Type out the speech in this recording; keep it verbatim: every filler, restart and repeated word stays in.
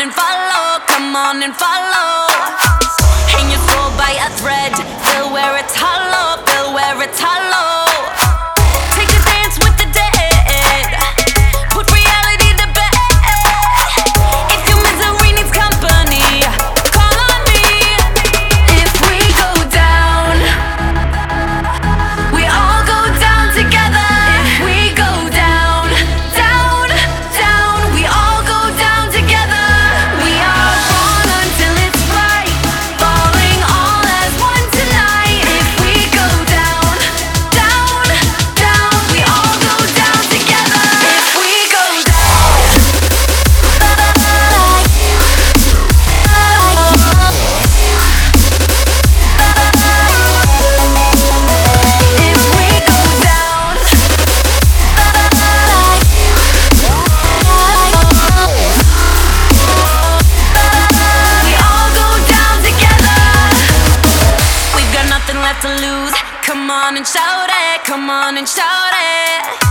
and follow, come on and follow. Hang your soul by a thread, feel where it's hollow, feel where it's hollow. Take a dance with the dead, put reality to bed. If your misery needs company, call on me. If we go down, we all go down together. If we go down, down, down, we all go down together. We are wrong until it's right, falling all as one tonight. If we go down, down, down, we all go down together. If we go down, if we go down, we all go down together. We've got nothing left to lose. Come on and shout it, come on and shout it.